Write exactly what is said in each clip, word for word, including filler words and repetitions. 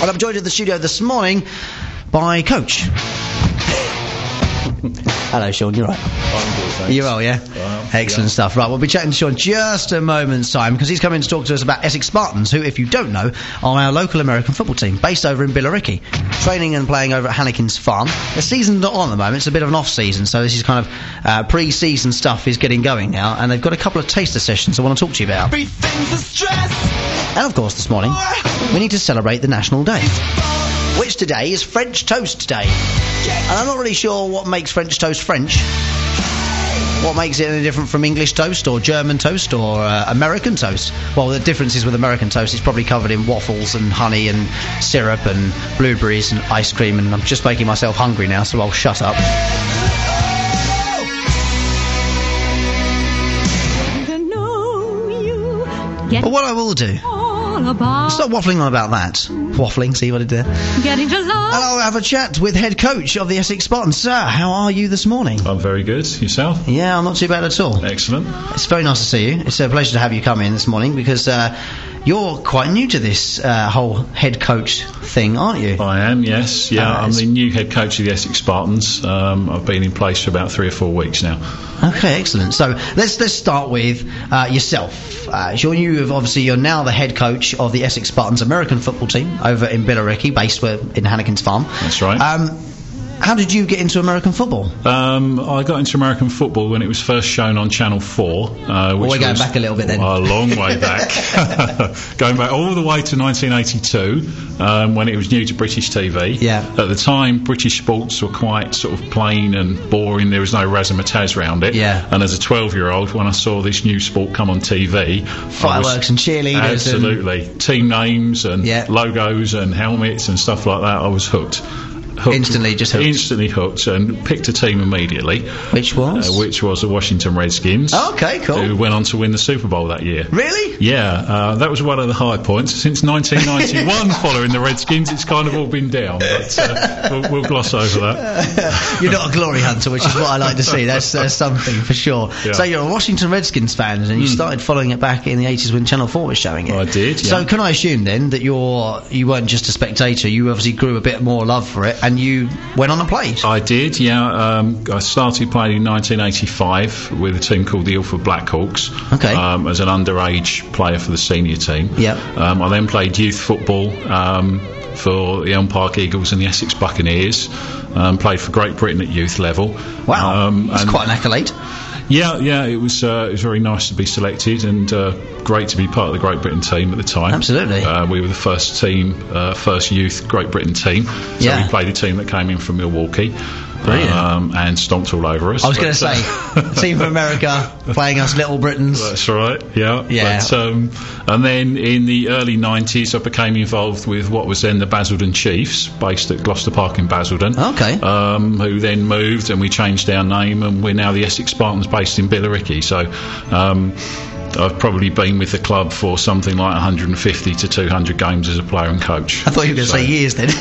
Well, I'm joined in the studio this morning by Coach. Hello, Sean, you're right. I'm good, thanks. You're well, yeah? Well, Excellent yeah. stuff. Right, we'll be chatting to Sean just a moment's time because he's coming to talk to us about Essex Spartans, who, if you don't know, are our local American football team based over in Billericay, training and playing over at Hannekin's Farm. The season's not on at the moment, it's a bit of an off-season, so this is kind of uh, pre-season stuff is getting going now, and they've got a couple of taster sessions I want to talk to you about. And of course, this morning, we need to celebrate the National Day, which today is French Toast Day. And I'm not really sure what makes French toast French. What makes it any different from English toast or German toast or uh, American toast? Well, the difference is with American toast, it's probably covered in waffles and honey and syrup and blueberries and ice cream, and I'm just making myself hungry now, so I'll shut up. But what I will do, stop waffling on about that. Waffling, see what I did there? Getting to love. And I'll have a chat with head coach of the Essex Spartans. Sir, how are you this morning? I'm very good. Yourself? Yeah, I'm not too bad at all. Excellent. It's very nice to see you. It's a pleasure to have you come in this morning because uh, you're quite new to this uh, whole head coach thing, aren't you? I am, yes. Yeah, Uh, I'm the new head coach of the Essex Spartans. Um, I've been in place for about three or four weeks now. Okay, excellent. So let's let's start with uh, yourself. Uh, Sean, you have obviously you're now the head coach of the Essex Spartans American football team over in Billericay, based where, in Hannekin's Farm. That's right. Um, how did you get into American football? Um, I got into American football when it was first shown on Channel four. Uh, which we're going was back a little bit then. A long way back. Going back all the way to nineteen eighty-two, um, when it was new to British T V. Yeah. At the time, British sports were quite sort of plain and boring. There was no razzmatazz around it. Yeah. And as a twelve-year-old, when I saw this new sport come on T V... Fireworks and cheerleaders. Absolutely. And team names and yeah. logos and helmets and stuff like that. I was hooked. Hooked, Instantly, just hooked. Instantly hooked, and picked a team immediately. Which was? Uh, which was the Washington Redskins. Oh, okay, cool. Who went on to win the Super Bowl that year. Really? Yeah, uh, that was one of the high points. Since nineteen ninety-one, following the Redskins, it's kind of all been down, but uh, we'll, we'll gloss over that. You're not a glory hunter, which is what I like to see. That's, that's something for sure. Yeah. So you're a Washington Redskins fan, and you mm. started following it back in the eighties when Channel four was showing it. I did, yeah. So can I assume then that you're you weren't just a spectator, you obviously grew a bit more love for it, and you went on and played? I did, yeah. Um, I started playing in nineteen eighty-five with a team called the Ilford Blackhawks. Okay. Um, as an underage player for the senior team. Yeah. Um, I then played youth football um, for the Elm Park Eagles and the Essex Buccaneers. Um, played for Great Britain at youth level. Wow, um, that's quite an accolade. Yeah, yeah, it was uh, it was very nice to be selected and uh, great to be part of the Great Britain team at the time. Absolutely. Uh, we were the first team, uh, first youth Great Britain team. So yeah. we played a team that came in from Milwaukee. Brilliant. Um, and stomped all over us. I was going to say, team from America playing us Little Britons. That's right, yeah. Yeah. But, um, and then in the early nineties, I became involved with what was then the Basildon Chiefs, based at Gloucester Park in Basildon. Okay. Um, who then moved, and we changed our name, and we're now the Essex Spartans, based in Billericay. So. Um, I've probably been with the club for something like one hundred fifty to two hundred games as a player and coach. I thought you were going to so. say years then.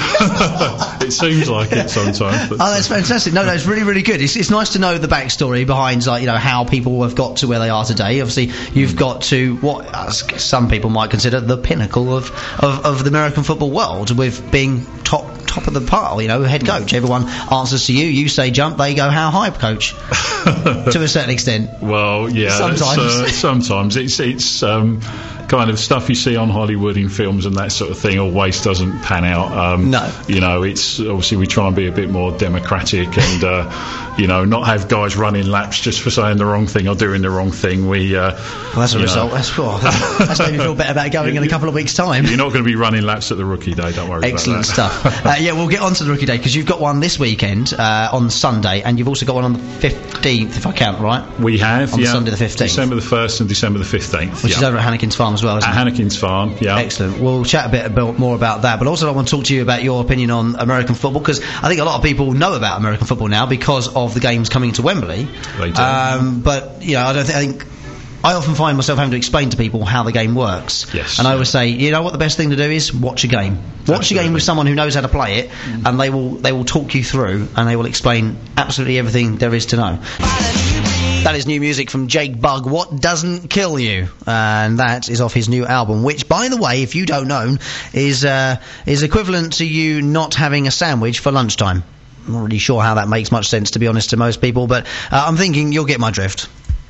It seems like it sometimes. But oh, that's fantastic. No, no, it's really, really good. It's, it's nice to know the backstory behind, like, you know, how people have got to where they are today. Obviously, you've got to what uh, some people might consider the pinnacle of, of, of the American football world, with being top top of the pile, you know, head coach. Everyone answers to you. You say jump, they go how high, coach? To a certain extent. Well, yeah. Sometimes. Uh, sometimes. It's, it's um, kind of stuff you see on Hollywood in films and that sort of thing always doesn't pan out. Um, no. You know, it's obviously we try and be a bit more democratic and, uh, you know, not have guys running laps just for saying the wrong thing or doing the wrong thing. We. Uh, well, that's a result. Know. That's oh, that's, that's made me feel better about going in a couple of weeks' time. You're not going to be running laps at the rookie day. Don't worry. Excellent about that. stuff. uh, yeah, we'll get on to the rookie day because you've got one this weekend uh, on Sunday, and you've also got one on the fifteenth, if I count right. We have. On yeah. Sunday the fifteenth. December the first and December the fifteenth. Which yeah. is over at Hannekin's Farm as well, isn't at it? At Hannekin's Farm, yeah. Excellent. We'll chat a bit about, more about that, but also I want to talk to you about your opinion on American football, because I think a lot of people know about American football now because of the games coming to Wembley. They do. Um, but, you know, I don't think, I think I often find myself having to explain to people how the game works. Yes. And I always say, you know what the best thing to do is? Watch a game. Watch absolutely. a game with someone who knows how to play it, mm. and they will they will talk you through, and they will explain absolutely everything there is to know. That is new music from Jake Bugg, What Doesn't Kill You, and that is off his new album, which, by the way, if you don't know, is uh, is equivalent to you not having a sandwich for lunchtime. I'm not really sure how that makes much sense, to be honest, to most people, but uh, I'm thinking you'll get my drift.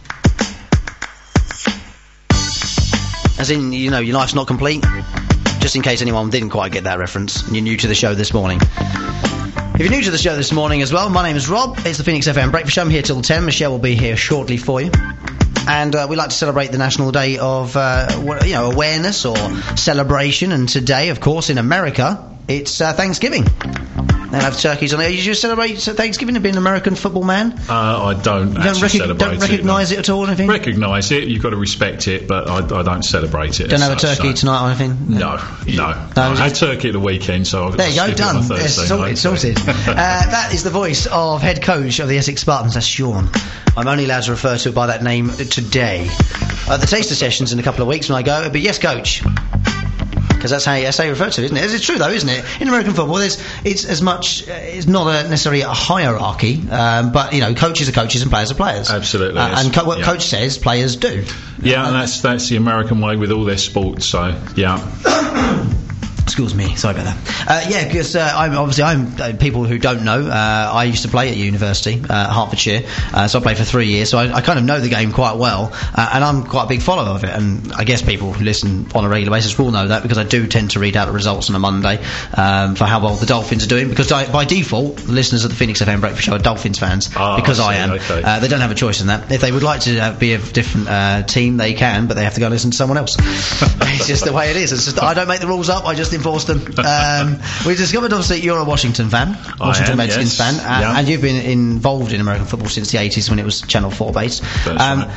As in, you know, your life's not complete. Just in case anyone didn't quite get that reference, and you're new to the show this morning. If you're new to the show this morning as well, my name is Rob. It's the Phoenix F M Breakfast Show. I'm here till ten. Michelle will be here shortly for you. And uh, we like to celebrate the National Day of, uh, you know, awareness or celebration. And today, of course, in America, it's uh, Thanksgiving. They have turkeys on there. Did you celebrate Thanksgiving and being an American football man? Uh, I don't you actually don't rec- celebrate don't recognise it. it at all or anything? Recognise it. You've got to respect it, but I, I don't celebrate it. Don't have such, a turkey so. tonight or anything? No, no. no. no I had turkey at the weekend, so I've there you go, done. Yes, sorted, sorted. uh, that is the voice of head coach of the Essex Spartans. That's Sean. I'm only allowed to refer to it by that name today. Uh, the taster session's in a couple of weeks when I go, but yes, coach. Because that's how you, that's how you refer to it, isn't it? It's true, though, isn't it? In American football, there's it's as much. Uh, it's not a, necessarily a hierarchy, um, but you know, coaches are coaches and players are players. Absolutely. Uh, yes. And co- what yeah. coach says, players do. Yeah, and that's that's the American way with all their sports. So yeah. Excuse me, sorry about that. Uh, yeah, because uh, I'm obviously I'm uh, people who don't know. Uh, I used to play at university, uh, Hertfordshire, uh, so I played for three years. So I, I kind of know the game quite well, uh, and I'm quite a big follower of it. And I guess people who listen on a regular basis will know that because I do tend to read out the results on a Monday um, for how well the Dolphins are doing. Because I, by default, the listeners of the Phoenix F M Breakfast Show are Dolphins fans oh, because I, I am. okay. Uh, they don't have a choice in that. If they would like to uh, be a different uh, team, they can, but they have to go and listen to someone else. It's just the way it is. It's just I don't make the rules up. I just enforce them. Um, we discovered, obviously, you're a Washington fan, Washington am, Redskins yes. fan, uh, yeah. and you've been involved in American football since the eighties when it was Channel four based. That's um, right.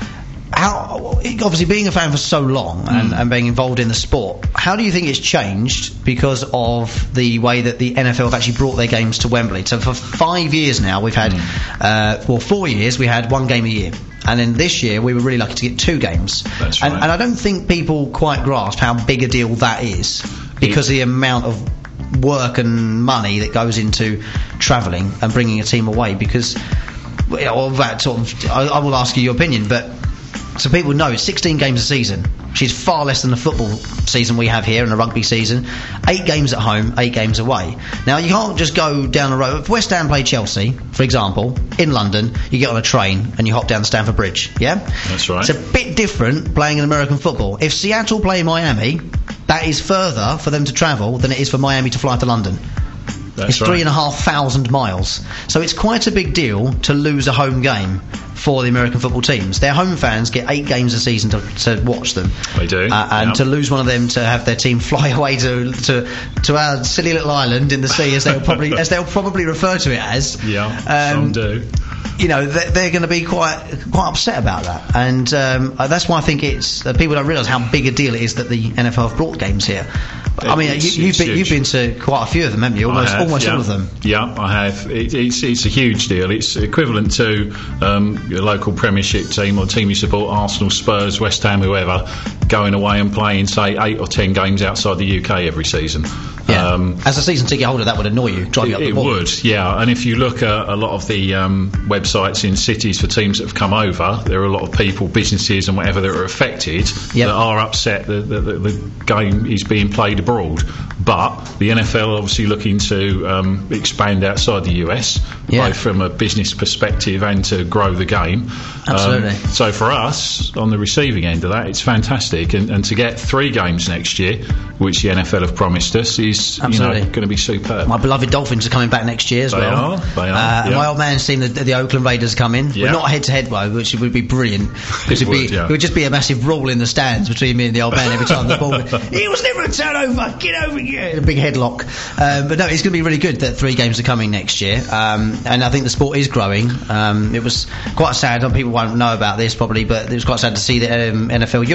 How, obviously, being a fan for so long and, mm. and being involved in the sport, how do you think it's changed because of the way that the N F L have actually brought their games to Wembley? So for five years now, we've had, mm. uh, well, four years, we had one game a year. And then this year, we were really lucky to get two games. That's right. And, and I don't think people quite grasp how big a deal that is because it, the amount of work and money that goes into travelling and bringing a team away. Because, well, that sort of, I, I will ask you your opinion, but so people know it's sixteen games a season, which is far less than the football season we have here and the rugby season. Eight games at home, eight games away. Now, you can't just go down the road. If West Ham play Chelsea, for example, in London, you get on a train and you hop down Stamford Bridge, yeah? That's right. It's a bit different playing in American football. If Seattle play Miami, that is further for them to travel than it is for Miami to fly to London. That's it's right. three and a half thousand miles. So it's quite a big deal to lose a home game for the American football teams. Their home fans get eight games a season to, to watch them. They do. Uh, and yep. to lose one of them to have their team fly away to to, to our silly little island in the sea, as they'll probably as they'll probably refer to it as. Yeah, um, some do. You know, they're, they're going to be quite quite upset about that, and um, that's why I think it's uh, people don't realise how big a deal it is that the N F L have brought games here. I mean, it's, you, you've it's been huge. you've been to quite a few of them, haven't you? Almost have, almost yeah. all of them. Yeah, I have. It, it's it's a huge deal. It's equivalent to um, your local Premiership team or team you support, Arsenal, Spurs, West Ham, whoever, going away and playing, say, eight or ten games outside the U K every season. Yeah. Um, As a season ticket holder, that would annoy you. Drive you up the it wall. would, yeah. And if you look at a lot of the um, websites in cities for teams that have come over, there are a lot of people, businesses and whatever that are affected yep. that are upset that the, the, the game is being played abroad. But the N F L are obviously looking to um, expand outside the U S, yeah. both from a business perspective and to grow the game. Absolutely. Um, so for us, on the receiving end of that, it's fantastic. And, and to get three games next year, which the N F L have promised us, is you know, going to be superb. My beloved Dolphins are coming back next year as they well. Are, they are. Uh, yeah. My old man's seen the, the Oakland Raiders come in. Yeah. We're not head-to-head, though, which would be brilliant. Because it, it'd would, be, yeah. it would just be a massive brawl in the stands between me and the old man every time the ball... It was never a turnover! Get over here! A big headlock. Um, but no, it's going to be really good that three games are coming next year. Um, and I think the sport is growing. Um, it was quite sad. People won't know about this probably, but it was quite sad to see that um, N F L Europe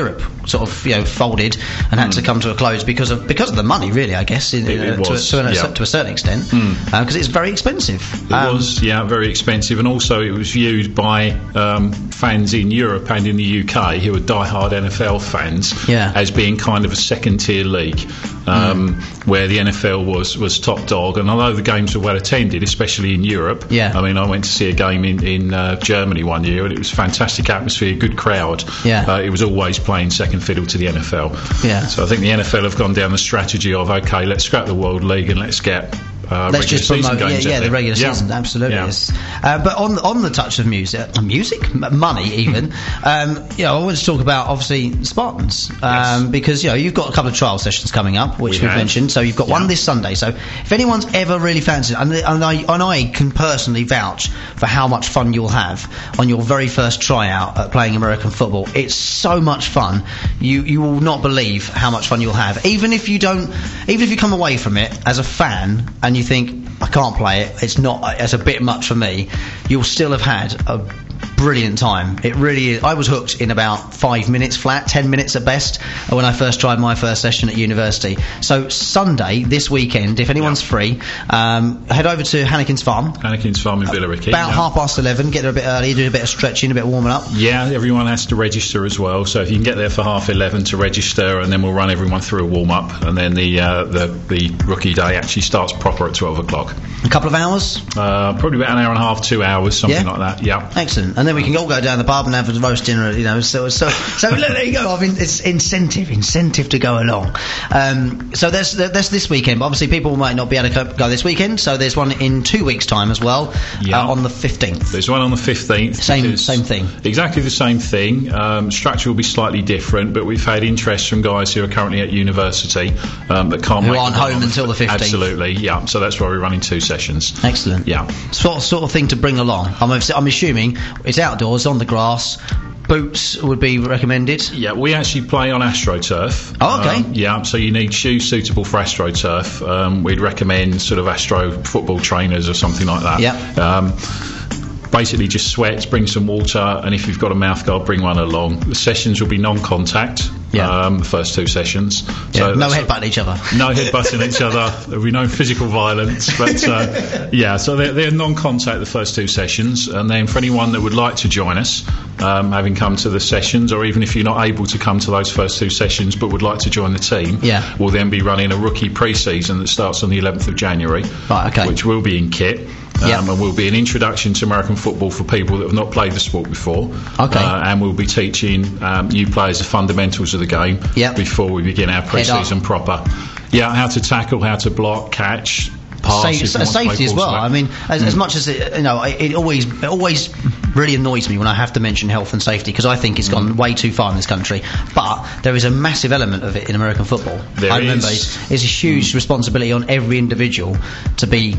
sort of you know folded and had mm. to come to a close because of because of the money, really, I guess, in, it, it uh, was, to, a, to, yeah. a, to a certain extent, because mm. uh, it's very expensive. It um, was, yeah, very expensive, and also it was viewed by um, fans in Europe and in the U K who are diehard N F L fans yeah. as being kind of a second-tier league, um, mm. where the N F L was, was top dog. And although the games were well attended, especially in Europe, yeah. I mean, I went to see a game in, in uh, Germany one year, and it was fantastic atmosphere, good crowd. Yeah. Uh, it was always playing second fiddle to the N F L. Yeah. So I think the N F L have gone down the strategy of, okay, let's scrap the World League and let's get Uh, Let's just promote, yeah, yeah the regular yeah. season, absolutely. Yeah. Yes. Uh, but on on the touch of music, uh, music, M- money, even. um, you know, I want to talk about obviously Spartans, um, yes. because you know you've got a couple of trial sessions coming up, which we we've have. mentioned. So you've got yeah. one this Sunday. So if anyone's ever really fancied, and, and I and I can personally vouch for how much fun you'll have on your very first tryout at playing American football. It's so much fun. You you will not believe how much fun you'll have. Even if you don't, even if you come away from it as a fan and you think, I can't play it, it's not, it's a bit much for me, you'll still have had a brilliant time. It really is. I was hooked in about five minutes flat, ten minutes at best, when I first tried my first session at university. So Sunday, this weekend, if anyone's yeah. free, um, head over to Hannikin's Farm. Hannikin's Farm in Billericay. About yeah. half past eleven, get there a bit early, do a bit of stretching, a bit of warming up. Yeah, everyone has to register as well, so if you can get there for half eleven to register, and then we'll run everyone through a warm-up, and then the, uh, the, the rookie day actually starts proper at twelve o'clock. A couple of hours? Uh, probably about an hour and a half, two hours, something yeah? like that, yeah. Excellent. And then we can all go down the pub and have a roast dinner, you know, so so so look, there you go. I mean, it's incentive, incentive to go along. Um, so there's there's this weekend, but obviously people might not be able to go this weekend, so there's one in two weeks' time as well, yeah. uh, on the fifteenth. There's one on the fifteenth. Same same thing. Exactly the same thing. Um, structure will be slightly different, but we've had interest from guys who are currently at university um, that can't who make aren't the home until the fifteenth. Absolutely, yeah. So that's why we're running two sessions. Excellent. Yeah. Sort sort of thing to bring along. I'm I'm assuming it's outdoors on the grass. Boots would be recommended. Yeah, we actually play on AstroTurf. Oh, okay. Um, yeah, so you need shoes suitable for AstroTurf. Um, we'd recommend sort of Astro football trainers or something like that. Yeah. Um, basically just sweats, bring some water, and if you've got a mouthguard, bring one along. The sessions will be non-contact. Yeah. Um, the first two sessions. Yeah, So no headbutting each other. No headbutting each other. There'll be no physical violence. But uh, yeah, so they're, they're non-contact the first two sessions, and then for anyone that would like to join us, um, having come to the sessions, or even if you're not able to come to those first two sessions but would like to join the team, yeah. we'll then be running a rookie pre-season that starts on the eleventh of January, right, okay. which will be in kit. Um, yep. And will be an introduction to American football for people that have not played the sport before. Okay. Uh, and we'll be teaching um, new players the fundamentals of the game yep. before we begin our pre-season proper. Yeah, how to tackle, how to block, catch, pass. Safe, safety as well. I mean, as, mm. as much as it, you know, it, it always it always really annoys me when I have to mention health and safety, because I think it's gone mm. way too far in this country. But there is a massive element of it in American football. There I remember is. It's, it's a huge mm. responsibility on every individual to be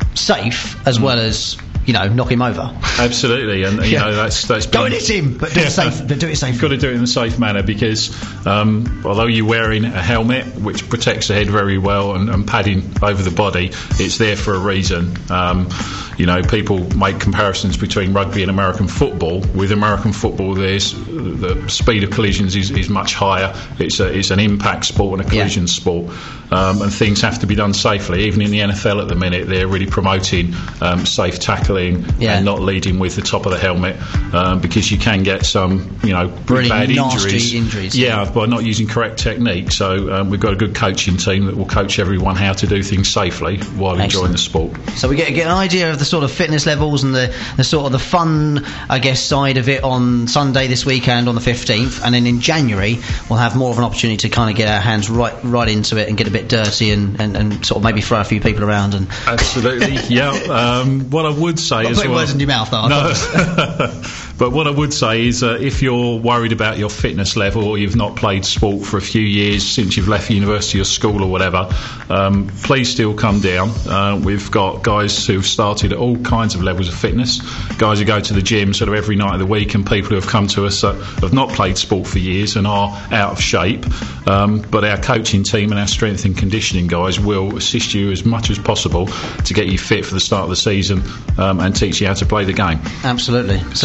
safe as mm. well as, you know, knock him over. Absolutely, and you yeah. know that's that's go and hit him, but do yeah. it safe. But do it safe. You've got to do it in a safe manner, because um, although you're wearing a helmet which protects the head very well and, and padding over the body, it's there for a reason. Um, you know, people make comparisons between rugby and American football. With American football, there's the speed of collisions is, is much higher. It's a, it's an impact sport and a collision yeah. sport, um, and things have to be done safely. Even in the N F L at the minute, they're really promoting um, safe tackling yeah. and not leading with the top of the helmet, um, because you can get some, you know, really bad nasty injuries. injuries yeah, yeah, by not using correct technique. So um, we've got a good coaching team that will coach everyone how to do things safely while Excellent. enjoying the sport. So we get, get an idea of the sort of fitness levels and the, the sort of the fun, I guess, side of it on Sunday this weekend on the fifteenth, and then in January we'll have more of an opportunity to kind of get our hands right right into it and get a bit dirty and, and, and sort of maybe throw a few people around. And absolutely, yeah. Um, what I would say Not as putting well, words in your mouth, though. No. But what I would say is uh, if you're worried about your fitness level, or you've not played sport for a few years since you've left university or school or whatever, um, please still come down. Uh, we've got guys who've started at all kinds of levels of fitness, guys who go to the gym sort of every night of the week, and people who have come to us that have not played sport for years and are out of shape. Um, but our coaching team and our strength and conditioning guys will assist you as much as possible to get you fit for the start of the season, um, and teach you how to play the game. Absolutely. So that's on the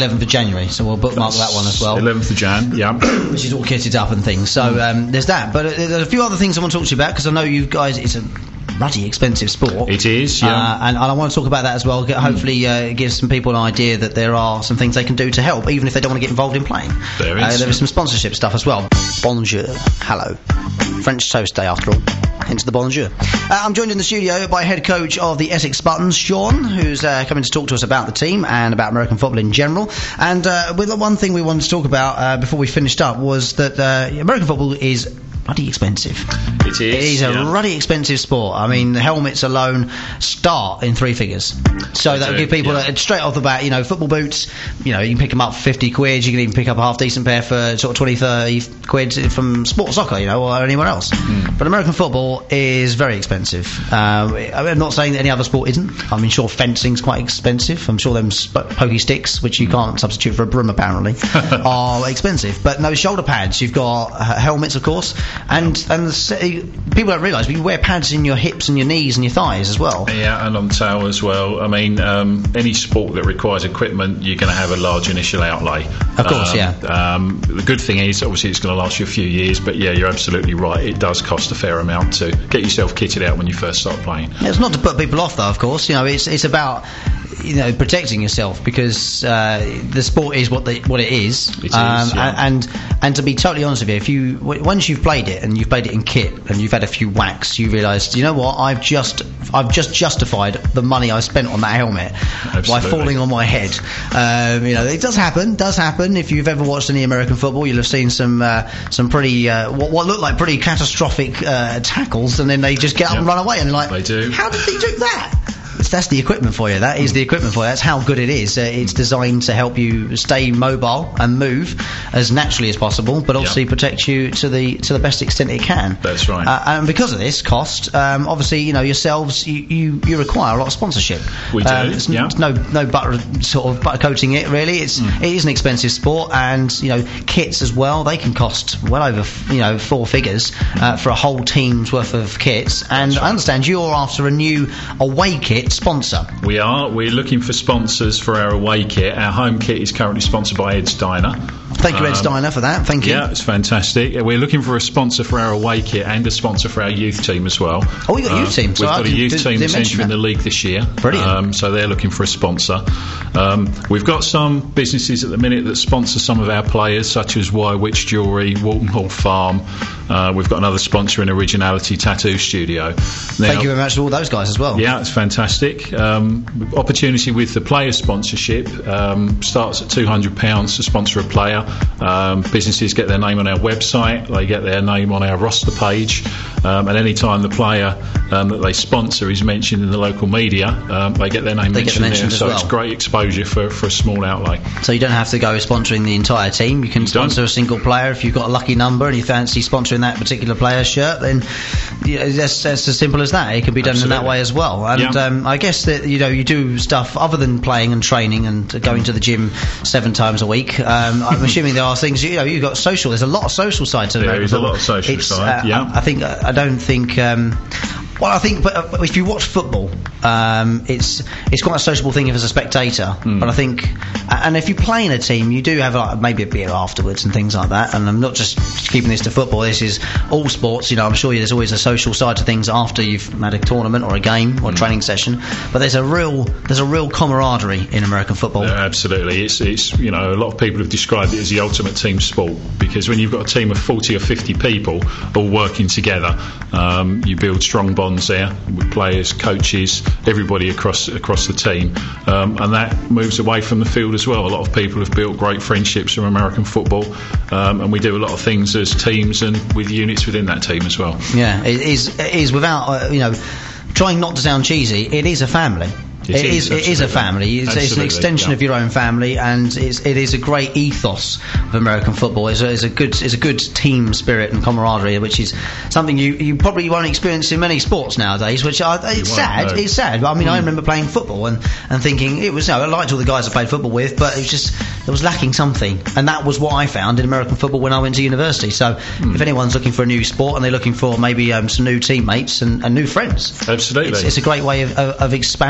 eleventh of January, so we'll bookmark That's that one as well. eleventh of Jan, yeah. Which is all kitted up and things. So um, there's that. But uh, there's a few other things I want to talk to you about, because I know you guys, it's a bloody expensive sport. It is, yeah. Uh, and, and I want to talk about that as well. Get, hopefully uh, give some people an idea that there are some things they can do to help, even if they don't want to get involved in playing. There is. Uh, there is some sponsorship stuff as well. Bonjour. Hello. French toast day, after all. Hence the bonjour. Uh, I'm joined in the studio by head coach of the Essex Spartans, Sean, who's uh, coming to talk to us about the team and about American football in general. And uh, with the one thing we wanted to talk about uh, before we finished up was that uh, American football is bloody expensive. It is. It is a yeah. bloody expensive sport. I mean, the helmets alone start in three figures. So They that'll do, give people yeah. a, straight off the bat, you know, football boots, you know, you can pick them up for fifty quid, you can even pick up a half decent pair for sort of twenty, thirty quid from sport soccer, you know, or anywhere else. Mm. But American football is very expensive. Um, I'm not saying that any other sport isn't. I mean, sure, fencing's quite expensive. I'm sure them sp- pokey sticks, which you mm. can't substitute for a broom apparently, are expensive. But no shoulder pads. You've got uh, helmets, of course, and and the, people don't realise, but you wear pads in your hips and your knees and your thighs as well. Yeah, and on tail as well. I mean, um, any sport that requires equipment, you're going to have a large initial outlay. Of course, um, yeah. Um, the good thing is, obviously, it's going to last you a few years, but yeah, you're absolutely right. It does cost a fair amount to get yourself kitted out when you first start playing. It's not to put people off, though, of course. You know, it's it's about, you know, protecting yourself, because uh, the sport is what the, what it is. It is, um, yeah. and and to be totally honest with you, if you w- once you've played it and you've played it in kit and you've had a few whacks, you realise, you know what, I've just I've just justified the money I spent on that helmet Absolutely. by falling on my head. Um, you know, it does happen, does happen. If you've ever watched any American football, you'll have seen some uh, some pretty uh, what, what look like pretty catastrophic uh, tackles, and then they just get up Yeah. and run away, and they're like, They do. how did they do that? It's, that's the equipment for you. That is the equipment for you. That's how good it is. Uh, it's designed to help you stay mobile and move as naturally as possible, but obviously Yep. protect you to the to the best extent it can. That's right. Uh, and because of this cost, um, obviously, you know, yourselves, you, you, you require a lot of sponsorship. We do, Um, it's, n- yeah. it's no no butter sort of butter coating it really. It's Mm. it is an expensive sport, and you know, kits as well. They can cost well over f- you know four figures uh, for a whole team's worth of kits. And I understand you're after a new away kit sponsor. We are. We're looking for sponsors for our away kit. Our home kit is currently sponsored by Ed's Diner. Thank you, Ed Um, Steiner, for that. Thank you. Yeah, it's fantastic. We're looking for a sponsor for our away kit and a sponsor for our youth team as well. Oh, we got a youth team, so We've I got a didn't- youth didn't- team didn't that's mention entering that. the league this year. Brilliant. Um, so they're looking for a sponsor. Um, we've got some businesses at the minute that sponsor some of our players, such as Wywitch Jewellery, Walton Hall Farm. Uh, we've got another sponsor in Originality Tattoo Studio. Now, Thank you very much to all those guys as well. yeah, it's fantastic. Um, opportunity with the player sponsorship um, starts at two hundred pounds to sponsor a player. Um, businesses get their name on our website, they get their name on our roster page, um, and any time the player um, that they sponsor is mentioned in the local media, um, they get their name They get mentioned, mentioned there. as So well. it's great exposure for, for a small outlay. So you don't have to go sponsoring the entire team. You can sponsor don't. a single player. If you've got a lucky number and you fancy sponsoring that particular player's shirt, then yeah, that's, that's as simple as that. It can be done in that Absolutely. way as well. And Yeah. um, I guess that, you know, you do stuff other than playing and training and going to the gym seven times a week. Um, I'm assuming there are things, you know, you've got social. There's a lot of social side to There American is a football. lot of social It's, side, uh, yeah. I, I think, I don't think... Um, well, I think, but uh, if you watch football, um, it's it's quite a sociable thing if as a spectator. Mm. But I think, and if you play in a team, you do have like, maybe a beer afterwards and things like that. And I'm not just keeping this to football. This is all sports. You know, I'm sure there's always a social side to things after you've had a tournament or a game or a Mm. training session. But there's a real there's a real camaraderie in American football. Yeah, absolutely. It's, it's, you know, a lot of people have described it as the ultimate team sport, because when you've got a team of forty or fifty people all working together, um, you build strong bonds there with players, coaches, everybody across across the team, um, and that moves away from the field as well. A lot of people have built great friendships from American football, um, and we do a lot of things as teams and with units within that team as well. Yeah, it is it is without uh, you know, trying not to sound cheesy. It is a family. It It is, is, it is a absolutely. family. It's, it's an Absolutely, extension yeah. of your own family, and it's, it is a great ethos of American football. It's a, it's a good, it's a good team spirit and camaraderie, which is something you, you probably won't experience in many sports nowadays. Which are, it's won't, sad. no. It's sad. I mean, I remember playing football and, and thinking it was. You know, I liked all the guys I played football with, but it was just there was lacking something, and that was what I found in American football when I went to university. So, if anyone's looking for a new sport and they're looking for maybe um, some new teammates and, and new friends, Absolutely. it's, it's a great way of, of, of expanding that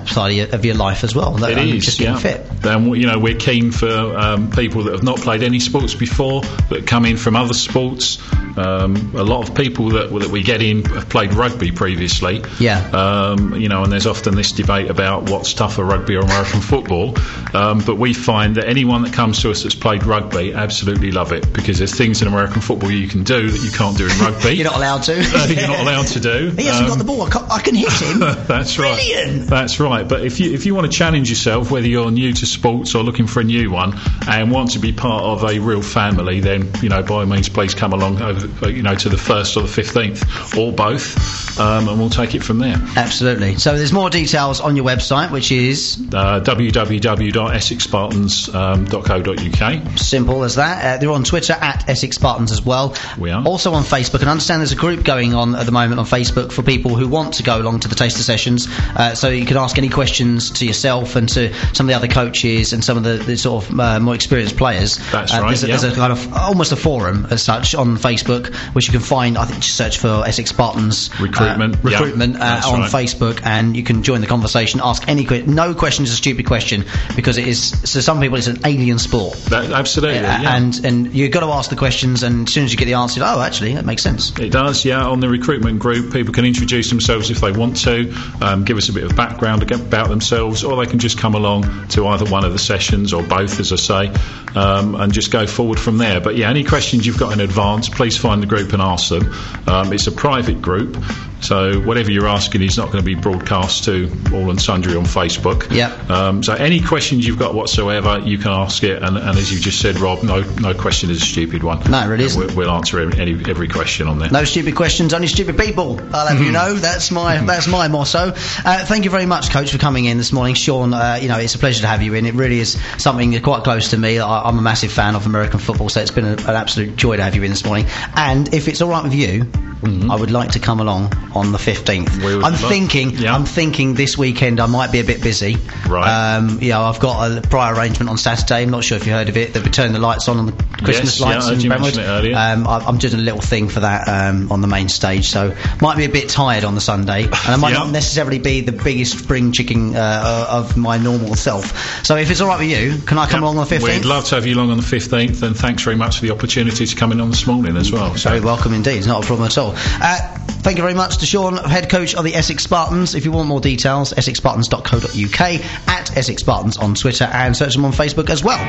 side of your, of your life as well. That, it um, is, just getting yeah. fit. And you know, we're keen for um, people that have not played any sports before, that come in from other sports. Um, a lot of people that, that we get in have played rugby previously. Yeah. Um, you know, and there's often this debate about what's tougher, rugby or American football. Um, but we find that anyone that comes to us that's played rugby absolutely love it, because there's things in American football you can do that you can't do in rugby. You're not allowed to. uh, you're not allowed to do. He hasn't um, got the ball. I, can't, I can hit him. That's right. Brilliant. That's right. But if you if you want to challenge yourself, whether you're new to sports or looking for a new one, and want to be part of a real family, then you know, by all means, please come along over, you know, to the first or the fifteenth, or both, um, and we'll take it from there. Absolutely. So there's more details on your website, which is uh, w w w dot essex spartans dot co dot u k. Simple as that. Uh, they're on Twitter at Essex Spartans as well. We are. Also on Facebook, and I understand there's a group going on at the moment on Facebook for people who want to go along to the taster sessions. Uh, so you can ask any questions to yourself and to some of the other coaches and some of the, the sort of uh, more experienced players. That's uh, right. There's a, yeah. there's a kind of almost a forum as such on Facebook, which you can find. I think just search for Essex Spartans recruitment, uh, recruitment yeah, uh, on right. Facebook, and you can join the conversation. Ask any que- no question is a stupid question, because it is. So some people it's an alien sport. That, absolutely. Uh, yeah. And and you've got to ask the questions, and as soon as you get the answer, oh, actually, that makes sense. It does, yeah. On the recruitment group, people can introduce themselves if they want to, um, give us a bit of background about themselves, or they can just come along to either one of the sessions or both, as I say, um, and just go forward from there. But yeah, any questions you've got in advance, please find the group and ask them. Um, it's a private group, so whatever you're asking is not going to be broadcast to all and sundry on Facebook. Yeah. Um, so any questions you've got whatsoever, you can ask it, and, and as you just said, Rob, no no question is a stupid one. No, it really isn't. We'll, we'll answer every, any, every question on there. No stupid questions, only stupid people. I'll have you know, that's my that's my motto. Uh, thank you very much, Coach, for coming in this morning, Sean. Uh, you know, it's a pleasure to have you in. It really is something quite close to me. I, I'm a massive fan of American football, so it's been a, an absolute joy to have you in this morning. And if it's all right with you, mm-hmm. I would like to come along on the fifteenth. I'm love, thinking, yeah. I'm thinking this weekend I might be a bit busy. Right. Um, you know, I've got a prior arrangement on Saturday. I'm not sure if you heard of it. They've turned the lights on on the Christmas yes, lights yeah, in you Brentwood. mentioned it earlier. Um, I, I'm doing a little thing for that um, on the main stage, so might be a bit tired on the Sunday, and I might yeah. not necessarily be the biggest spring chicken uh, of my normal self. So if it's all right with you, can I come yeah. along on the fifteenth? We'd love to have you along on the fifteenth, and thanks very much for the opportunity to come in on this morning as well. So. Very welcome indeed. It's not a problem at all. Uh, thank you very much to Sean, head coach of the Essex Spartans. If you want more details, essex spartans dot co dot u k, at Essex Spartans on Twitter, and search them on Facebook as well.